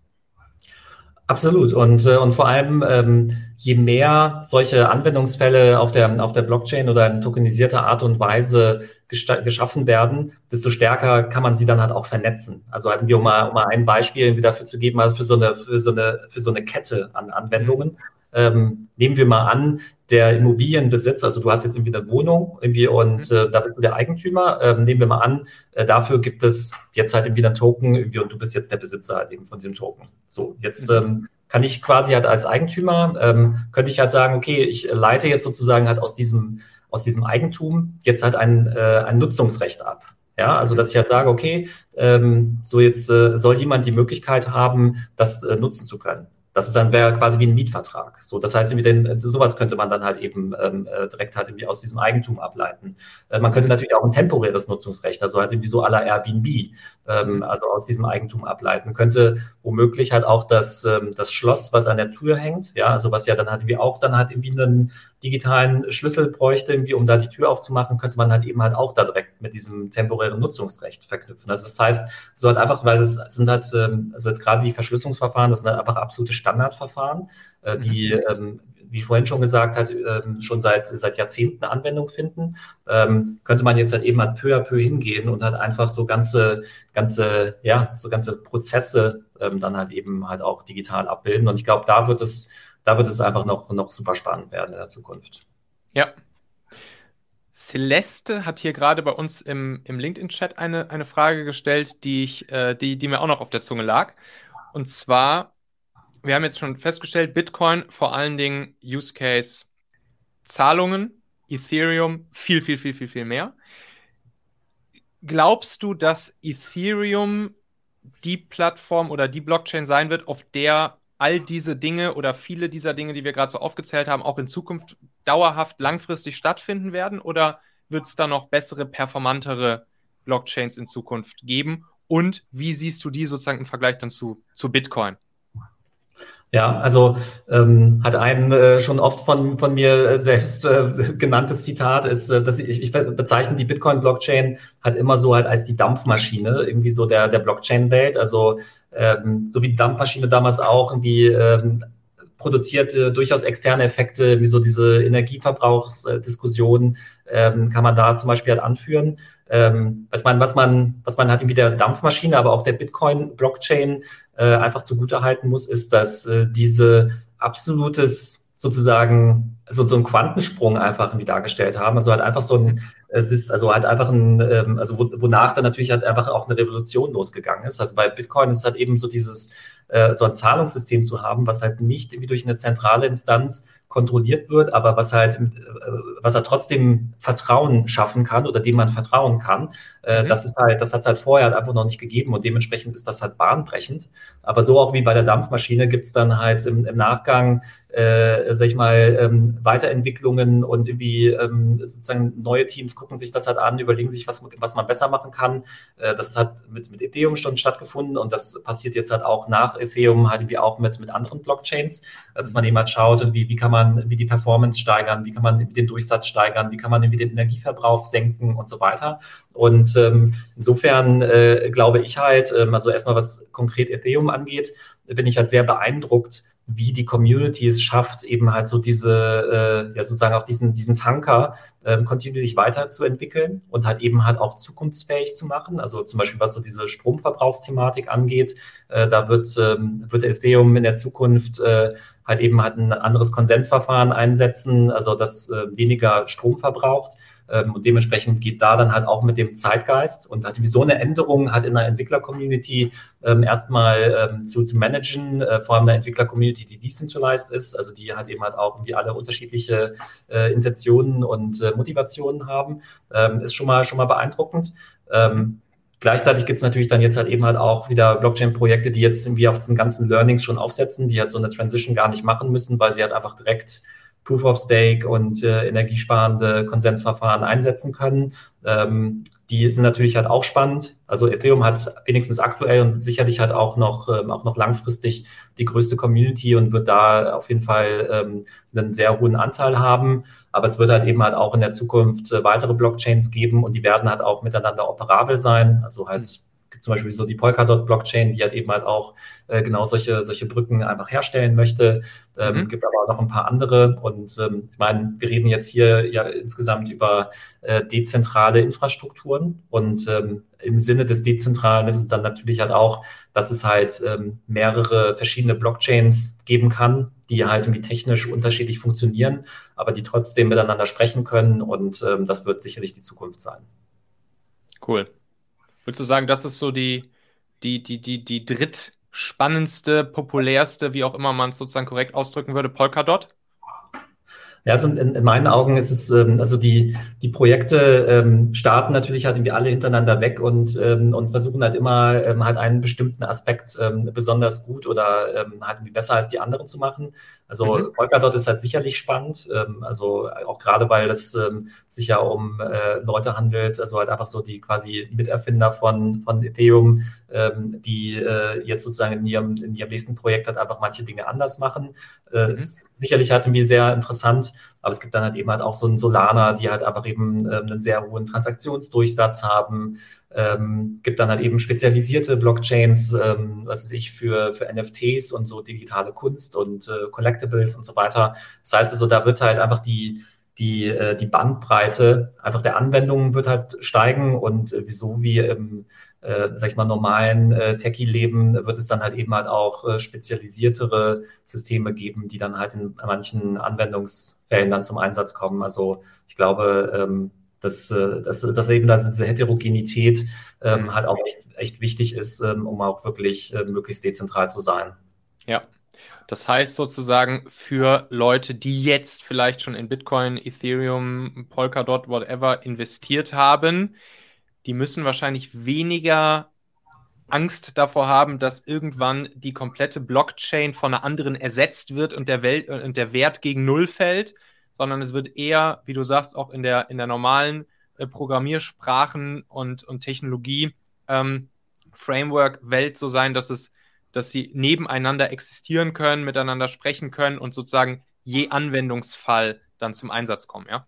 Absolut. Und, äh, und vor allem, ähm, je mehr solche Anwendungsfälle auf der, auf der Blockchain oder in tokenisierter Art und Weise gesta- geschaffen werden, desto stärker kann man sie dann halt auch vernetzen. Also hatten wir, um mal, um mal ein Beispiel dafür zu geben, also für so eine, für so eine, für so eine Kette an Anwendungen. Mhm. Ähm, nehmen wir mal an, der Immobilienbesitz, also du hast jetzt irgendwie eine Wohnung irgendwie und äh, da bist du der Eigentümer. Ähm, nehmen wir mal an, äh, dafür gibt es jetzt halt irgendwie einen Token irgendwie und du bist jetzt der Besitzer halt eben von diesem Token. So, jetzt ähm, kann ich quasi halt als Eigentümer, ähm, könnte ich halt sagen, okay, ich leite jetzt sozusagen halt aus diesem, aus diesem Eigentum jetzt halt ein, äh, ein Nutzungsrecht ab. Ja, also dass ich halt sage, okay, ähm, so jetzt äh, soll jemand die Möglichkeit haben, das äh, nutzen zu können. Das ist dann wäre quasi wie ein Mietvertrag. So, das heißt, den, sowas könnte man dann halt eben ähm, direkt halt irgendwie aus diesem Eigentum ableiten. Äh, man könnte natürlich auch ein temporäres Nutzungsrecht, also halt irgendwie so à la Airbnb, ähm, also aus diesem Eigentum ableiten. Könnte womöglich halt auch das, ähm, das Schloss, was an der Tür hängt, ja, also was ja dann halt irgendwie auch dann halt irgendwie einen digitalen Schlüssel bräuchte, irgendwie, um da die Tür aufzumachen, könnte man halt eben halt auch da direkt mit diesem temporären Nutzungsrecht verknüpfen. Also das heißt, so halt einfach, weil es sind halt, also jetzt gerade die Verschlüsselungsverfahren, das sind halt einfach absolute Standardverfahren, äh, die, mhm. ähm, wie vorhin schon gesagt hat, ähm, schon seit, seit Jahrzehnten Anwendung finden, ähm, könnte man jetzt halt eben halt peu à peu hingehen und halt einfach so ganze, ganze, ja, so ganze Prozesse ähm, dann halt eben halt auch digital abbilden. Und ich glaube, da wird es Da wird es einfach noch, noch super spannend werden in der Zukunft. Ja. Celeste hat hier gerade bei uns im, im LinkedIn-Chat eine, eine Frage gestellt, die, ich, äh, die, die mir auch noch auf der Zunge lag. Und zwar, wir haben jetzt schon festgestellt, Bitcoin, vor allen Dingen Use Case Zahlungen, Ethereum, viel, viel, viel, viel, viel mehr. Glaubst du, dass Ethereum die Plattform oder die Blockchain sein wird, auf der all diese Dinge oder viele dieser Dinge, die wir gerade so aufgezählt haben, auch in Zukunft dauerhaft langfristig stattfinden werden? Oder wird es da noch bessere, performantere Blockchains in Zukunft geben? Und wie siehst du die sozusagen im Vergleich dann zu, zu Bitcoin? Ja, also ähm, hat ein äh, schon oft von von mir selbst äh, genanntes Zitat ist, äh, dass ich, ich bezeichne die Bitcoin-Blockchain halt immer so halt als die Dampfmaschine irgendwie so der der Blockchain-Welt. Also ähm, so wie die Dampfmaschine damals auch irgendwie ähm, produziert äh, durchaus externe Effekte, wie so diese Energieverbrauchsdiskussion ähm, kann man da zum Beispiel halt anführen. Ähm, was man was man was man halt irgendwie der Dampfmaschine, aber auch der Bitcoin-Blockchain äh, einfach zugutehalten muss, ist, dass äh, diese absolutes sozusagen so, so einen Quantensprung einfach irgendwie dargestellt haben. Also halt einfach so ein, es ist also halt einfach ein, ähm, also wo, wonach dann natürlich halt einfach auch eine Revolution losgegangen ist. Also bei Bitcoin ist es halt eben so dieses, äh, so ein Zahlungssystem zu haben, was halt nicht irgendwie durch eine zentrale Instanz kontrolliert wird, aber was halt, äh, was halt trotzdem Vertrauen schaffen kann oder dem man vertrauen kann. Äh, mhm. Das ist halt, das hat es halt vorher halt einfach noch nicht gegeben und dementsprechend ist das halt bahnbrechend. Aber so auch wie bei der Dampfmaschine gibt es dann halt im, im Nachgang, äh, sag ich mal, ähm, Weiterentwicklungen und irgendwie ähm, sozusagen neue Teams gucken sich das halt an, überlegen sich, was, was man besser machen kann. Äh, das hat mit, mit Ethereum schon stattgefunden und das passiert jetzt halt auch nach Ethereum halt irgendwie auch mit, mit anderen Blockchains, dass man eben halt schaut, irgendwie, wie kann man wie die Performance steigern, wie kann man den Durchsatz steigern, wie kann man irgendwie den Energieverbrauch senken und so weiter. Und ähm, insofern äh, glaube ich halt, ähm, also erstmal was konkret Ethereum angeht, bin ich halt sehr beeindruckt, wie die Community es schafft, eben halt so diese, äh, ja sozusagen auch diesen, diesen Tanker ähm, kontinuierlich weiterzuentwickeln und halt eben halt auch zukunftsfähig zu machen. Also zum Beispiel, was so diese Stromverbrauchsthematik angeht, äh, da wird, ähm, wird Ethereum in der Zukunft äh, halt eben halt ein anderes Konsensverfahren einsetzen, also das äh, weniger Strom verbraucht. Ähm, und dementsprechend geht da dann halt auch mit dem Zeitgeist und halt so eine Änderung halt in der Entwickler-Community ähm, erstmal ähm, zu, zu managen, äh, vor allem eine Entwickler-Community, die decentralized ist, also die halt eben halt auch irgendwie alle unterschiedliche äh, Intentionen und äh, Motivationen haben, ähm, ist schon mal, schon mal beeindruckend. Ähm, Gleichzeitig gibt es natürlich dann jetzt halt eben halt auch wieder Blockchain-Projekte, die jetzt irgendwie auf diesen ganzen Learnings schon aufsetzen, die halt so eine Transition gar nicht machen müssen, weil sie halt einfach direkt Proof of Stake und äh, energiesparende Konsensverfahren einsetzen können. Ähm, die sind natürlich halt auch spannend. Also Ethereum hat wenigstens aktuell und sicherlich halt auch noch, ähm, auch noch langfristig die größte Community und wird da auf jeden Fall ähm, einen sehr hohen Anteil haben. Aber es wird halt eben halt auch in der Zukunft äh, weitere Blockchains geben und die werden halt auch miteinander operabel sein. Also halt gibt zum Beispiel so die Polkadot-Blockchain, die halt eben halt auch äh, genau solche, solche Brücken einfach herstellen möchte. Ähm, mhm. Gibt aber auch noch ein paar andere. Und ähm, ich meine, wir reden jetzt hier ja insgesamt über äh, dezentrale Infrastrukturen. Und ähm, im Sinne des Dezentralen ist es dann natürlich halt auch, dass es halt ähm, mehrere verschiedene Blockchains geben kann, die halt irgendwie technisch unterschiedlich funktionieren, aber die trotzdem miteinander sprechen können. Und ähm, das wird sicherlich die Zukunft sein. Cool. Würdest du sagen, das ist so die, die, die, die, die drittspannendste, populärste, wie auch immer man es sozusagen korrekt ausdrücken würde, Polkadot? Ja, also in, in meinen Augen ist es, ähm, also die, die Projekte ähm, starten natürlich halt irgendwie alle hintereinander weg und, ähm, und versuchen halt immer ähm, halt einen bestimmten Aspekt ähm, besonders gut oder ähm, halt irgendwie besser als die anderen zu machen. Also mhm. Polkadot ist halt sicherlich spannend, ähm, also auch gerade, weil es ähm, sich ja um äh, Leute handelt, also halt einfach so die quasi Miterfinder von, von Ethereum, ähm, die äh, jetzt sozusagen in ihrem, in ihrem nächsten Projekt halt einfach manche Dinge anders machen. Äh, mhm. Ist sicherlich halt irgendwie sehr interessant. Aber es gibt dann halt eben halt auch so einen Solana, die halt einfach eben ähm, einen sehr hohen Transaktionsdurchsatz haben. Ähm, gibt dann halt eben spezialisierte Blockchains, ähm, was weiß ich, für, für N F Ts und so digitale Kunst und äh, Collectibles und so weiter. Das heißt also, da wird halt einfach die, die, äh, die Bandbreite einfach der Anwendungen wird halt steigen und äh, so wie im Äh, sag ich mal, normalen äh, Techie-Leben wird es dann halt eben halt auch äh, spezialisiertere Systeme geben, die dann halt in manchen Anwendungsfällen dann zum Einsatz kommen. Also ich glaube, ähm, dass, äh, dass, dass eben da diese Heterogenität ähm, mhm. halt auch echt, echt wichtig ist, ähm, um auch wirklich äh, möglichst dezentral zu sein. Ja. Das heißt sozusagen für Leute, die jetzt vielleicht schon in Bitcoin, Ethereum, Polkadot, whatever investiert haben, die müssen wahrscheinlich weniger Angst davor haben, dass irgendwann die komplette Blockchain von einer anderen ersetzt wird und der, Welt, und der Wert gegen Null fällt, sondern es wird eher, wie du sagst, auch in der, in der normalen äh, Programmiersprachen und, und Technologie ähm, Framework-Welt so sein, dass es, dass sie nebeneinander existieren können, miteinander sprechen können und sozusagen je Anwendungsfall dann zum Einsatz kommen, ja?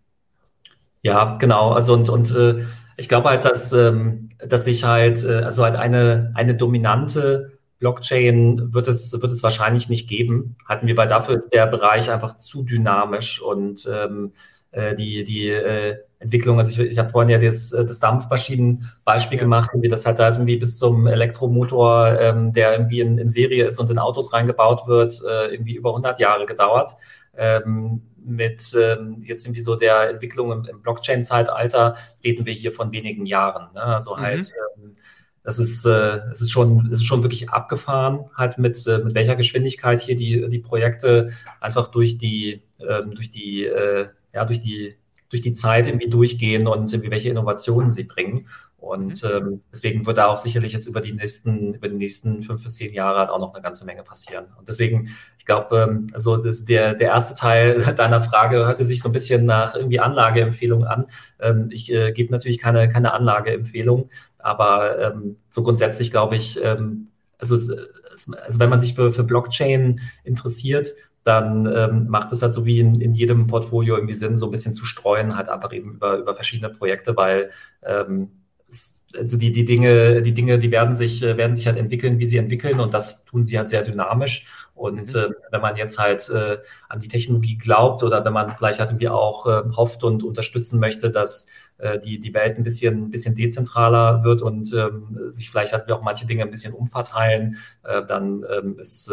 Ja, genau. Also und, und äh, ich glaube halt, dass, ähm, dass sich halt, äh, also halt eine, eine dominante Blockchain wird es, wird es wahrscheinlich nicht geben. Hatten wir, weil dafür ist der Bereich einfach zu dynamisch und ähm, äh, die, die äh, Entwicklung, also ich, ich habe vorhin ja das, das Dampfmaschinenbeispiel ja. gemacht, wie das halt, halt irgendwie bis zum Elektromotor, ähm, der irgendwie in, in Serie ist und in Autos reingebaut wird, äh, irgendwie über hundert Jahre gedauert. Ähm, mit ähm, jetzt irgendwie so der Entwicklung im, im Blockchain-Zeitalter reden wir hier von wenigen Jahren. Ne? Also halt, mhm. ähm, das ist, äh, es ist schon, es ist schon wirklich abgefahren, halt mit, äh, mit welcher Geschwindigkeit hier die, die Projekte einfach durch die, ähm, durch die, äh, ja, durch die, durch die Zeit irgendwie durchgehen und irgendwie welche Innovationen sie bringen. Und ähm, deswegen wird da auch sicherlich jetzt über die nächsten, über die nächsten fünf bis zehn Jahre halt auch noch eine ganze Menge passieren. Und deswegen, ich glaube, ähm, also das, der, der erste Teil deiner Frage hörte sich so ein bisschen nach irgendwie Anlageempfehlung an. Ähm, ich äh, gebe natürlich keine, keine Anlageempfehlung, aber ähm, so grundsätzlich glaube ich, ähm, also, es, also wenn man sich für, für Blockchain interessiert, dann ähm, macht es halt so wie in, in jedem Portfolio irgendwie Sinn, so ein bisschen zu streuen, halt einfach eben über, über verschiedene Projekte, weil ähm, also die, die Dinge, die Dinge, die werden sich, werden sich halt entwickeln, wie sie entwickeln und das tun sie halt sehr dynamisch. Und mhm. äh, wenn man jetzt halt äh, an die Technologie glaubt oder wenn man vielleicht halt irgendwie auch äh, hofft und unterstützen möchte, dass äh, die, die Welt ein bisschen, ein bisschen dezentraler wird und ähm, sich vielleicht halt auch manche Dinge ein bisschen umverteilen, äh, dann ähm, ist, äh,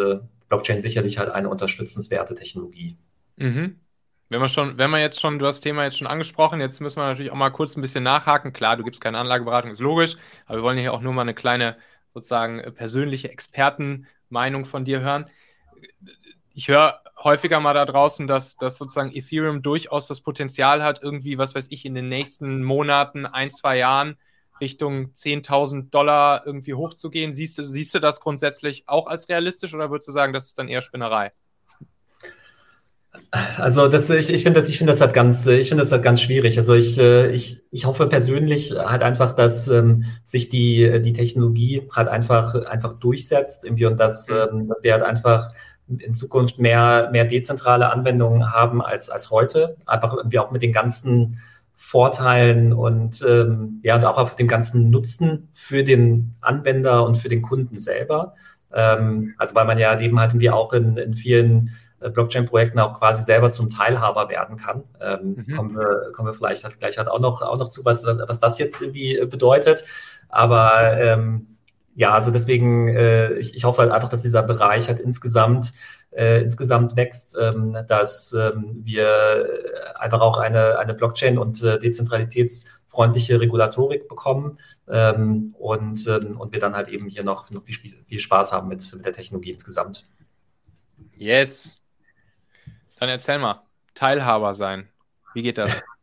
Blockchain sicherlich halt eine unterstützenswerte Technologie. Mhm. Wenn man schon, wenn man jetzt schon, du hast das Thema jetzt schon angesprochen, jetzt müssen wir natürlich auch mal kurz ein bisschen nachhaken. Klar, du gibst keine Anlageberatung, ist logisch, aber wir wollen hier auch nur mal eine kleine, sozusagen, persönliche Expertenmeinung von dir hören. Ich höre häufiger mal da draußen, dass, dass sozusagen Ethereum durchaus das Potenzial hat, irgendwie, was weiß ich, in den nächsten Monaten, ein, zwei Jahren Richtung zehntausend Dollar irgendwie hochzugehen. Siehst du, siehst du das grundsätzlich auch als realistisch oder würdest du sagen, das ist dann eher Spinnerei? Also das, ich, ich finde das, ich finde das halt ganz, ich finde das halt ganz schwierig. Also ich, ich, ich hoffe persönlich halt einfach, dass ähm, sich die, die Technologie halt einfach, einfach durchsetzt irgendwie und dass, ähm, dass wir halt einfach in Zukunft mehr, mehr dezentrale Anwendungen haben als, als heute. Einfach irgendwie auch mit den ganzen Vorteilen und ähm, ja, und auch auf dem ganzen Nutzen für den Anwender und für den Kunden selber. Ähm, also weil man ja eben halt irgendwie auch in, in vielen Blockchain-Projekten auch quasi selber zum Teilhaber werden kann. Ähm, mhm. kommen, wir, kommen wir vielleicht halt gleich halt auch noch, auch noch zu, was, was das jetzt irgendwie bedeutet. Aber ähm, ja, also deswegen, äh, ich, ich hoffe halt einfach, dass dieser Bereich halt insgesamt, äh, insgesamt wächst, ähm, dass ähm, wir einfach auch eine, eine Blockchain- und äh, dezentralitätsfreundliche Regulatorik bekommen ähm, und, ähm, und wir dann halt eben hier noch, noch viel, viel Spaß haben mit, mit der Technologie insgesamt. Yes. Dann erzähl mal, Teilhaber sein. Wie geht das?